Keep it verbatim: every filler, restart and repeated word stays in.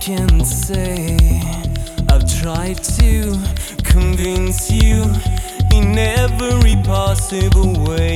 can say I've tried to convince you in every possible way.